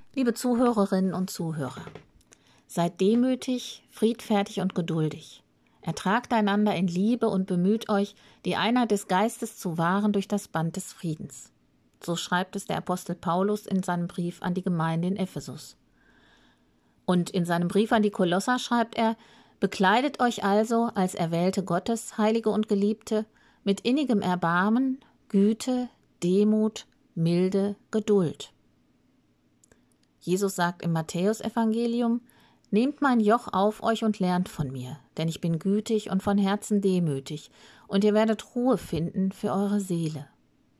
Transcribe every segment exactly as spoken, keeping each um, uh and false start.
Liebe Zuhörerinnen und Zuhörer, seid demütig, friedfertig und geduldig. Ertragt einander in Liebe und bemüht euch, die Einheit des Geistes zu wahren durch das Band des Friedens. So schreibt es der Apostel Paulus in seinem Brief an die Gemeinde in Ephesus. Und in seinem Brief an die Kolosser schreibt er: Bekleidet euch also als Erwählte Gottes, Heilige und Geliebte, mit innigem Erbarmen, Güte, Demut, Milde, Geduld. Jesus sagt im Matthäusevangelium: Nehmt mein Joch auf euch und lernt von mir, denn ich bin gütig und von Herzen demütig, und ihr werdet Ruhe finden für eure Seele.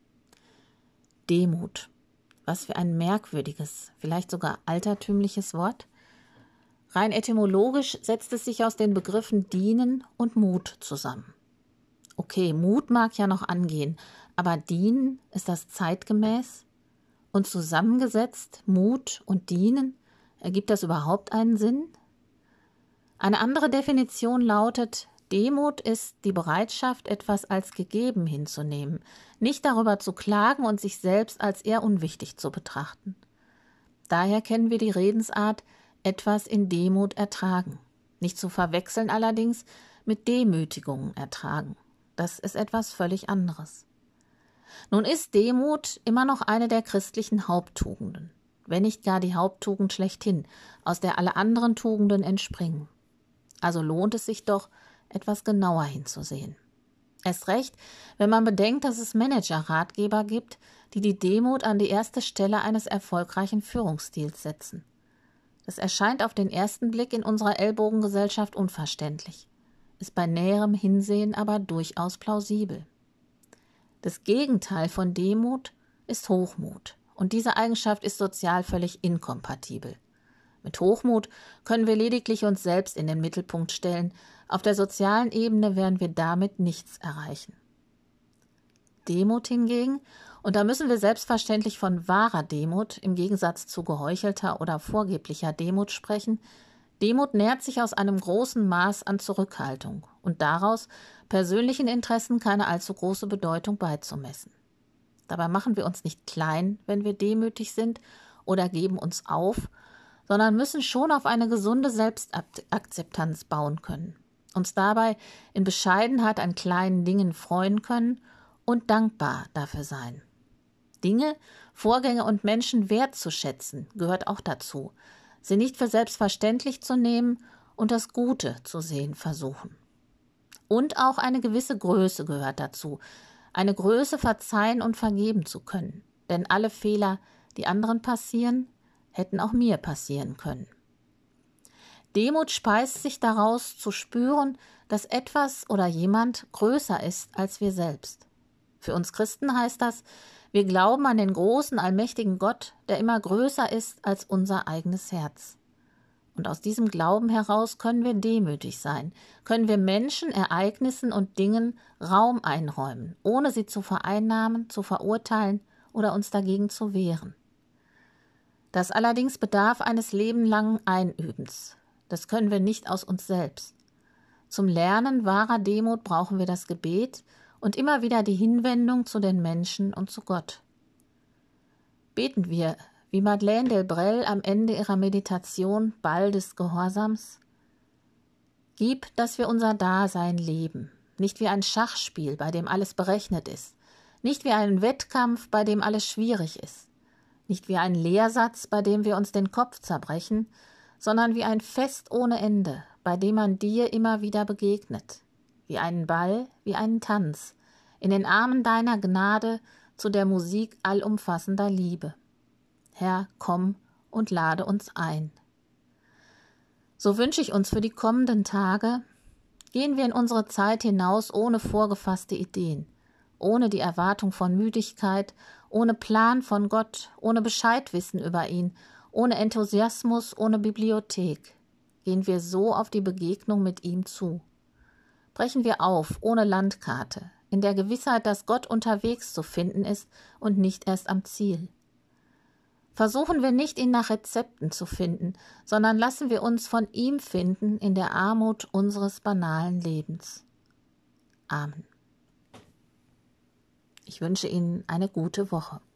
Demut. Was für ein merkwürdiges, vielleicht sogar altertümliches Wort. Rein etymologisch setzt es sich aus den Begriffen dienen und Mut zusammen. Okay, Mut mag ja noch angehen, aber dienen, ist das zeitgemäß? Und zusammengesetzt, Mut und Dienen, ergibt das überhaupt einen Sinn? Eine andere Definition lautet: Demut ist die Bereitschaft, etwas als gegeben hinzunehmen, nicht darüber zu klagen und sich selbst als eher unwichtig zu betrachten. Daher kennen wir die Redensart etwas in Demut ertragen. Nicht zu verwechseln allerdings mit Demütigung ertragen. Das ist etwas völlig anderes. Nun ist Demut immer noch eine der christlichen Haupttugenden, wenn nicht gar die Haupttugend schlechthin, aus der alle anderen Tugenden entspringen. Also lohnt es sich doch, etwas genauer hinzusehen. Erst recht, wenn man bedenkt, dass es Manager-Ratgeber gibt, die die Demut an die erste Stelle eines erfolgreichen Führungsstils setzen. Das erscheint auf den ersten Blick in unserer Ellbogengesellschaft unverständlich, ist bei näherem Hinsehen aber durchaus plausibel. Das Gegenteil von Demut ist Hochmut, und diese Eigenschaft ist sozial völlig inkompatibel. Mit Hochmut können wir lediglich uns selbst in den Mittelpunkt stellen, auf der sozialen Ebene werden wir damit nichts erreichen. Demut hingegen, und da müssen wir selbstverständlich von wahrer Demut im Gegensatz zu geheuchelter oder vorgeblicher Demut sprechen. Demut nährt sich aus einem großen Maß an Zurückhaltung und daraus, persönlichen Interessen keine allzu große Bedeutung beizumessen. Dabei machen wir uns nicht klein, wenn wir demütig sind oder geben uns auf, sondern müssen schon auf eine gesunde Selbstakzeptanz bauen können, uns dabei in Bescheidenheit an kleinen Dingen freuen können und dankbar dafür sein. Dinge, Vorgänge und Menschen wertzuschätzen gehört auch dazu, sie nicht für selbstverständlich zu nehmen und das Gute zu sehen versuchen. Und auch eine gewisse Größe gehört dazu, eine Größe verzeihen und vergeben zu können, denn alle Fehler, die anderen passieren, hätten auch mir passieren können. Demut speist sich daraus, zu spüren, dass etwas oder jemand größer ist als wir selbst. Für uns Christen heißt das, wir glauben an den großen, allmächtigen Gott, der immer größer ist als unser eigenes Herz. Und aus diesem Glauben heraus können wir demütig sein, können wir Menschen, Ereignissen und Dingen Raum einräumen, ohne sie zu vereinnahmen, zu verurteilen oder uns dagegen zu wehren. Das allerdings bedarf eines lebenlangen Einübens. Das können wir nicht aus uns selbst. Zum Lernen wahrer Demut brauchen wir das Gebet und immer wieder die Hinwendung zu den Menschen und zu Gott. Beten wir, wie Madeleine Delbrel am Ende ihrer Meditation Ball des Gehorsams: Gib, dass wir unser Dasein leben, nicht wie ein Schachspiel, bei dem alles berechnet ist, nicht wie einen Wettkampf, bei dem alles schwierig ist, nicht wie ein Lehrsatz, bei dem wir uns den Kopf zerbrechen, sondern wie ein Fest ohne Ende, bei dem man dir immer wieder begegnet, wie einen Ball, wie einen Tanz, in den Armen deiner Gnade zu der Musik allumfassender Liebe. Herr, komm und lade uns ein. So wünsche ich uns für die kommenden Tage, gehen wir in unsere Zeit hinaus ohne vorgefasste Ideen, ohne die Erwartung von Müdigkeit, ohne Plan von Gott, ohne Bescheidwissen über ihn, ohne Enthusiasmus, ohne Bibliothek. Gehen wir so auf die Begegnung mit ihm zu. Brechen wir auf, ohne Landkarte, in der Gewissheit, dass Gott unterwegs zu finden ist und nicht erst am Ziel. Versuchen wir nicht, ihn nach Rezepten zu finden, sondern lassen wir uns von ihm finden in der Armut unseres banalen Lebens. Amen. Ich wünsche Ihnen eine gute Woche.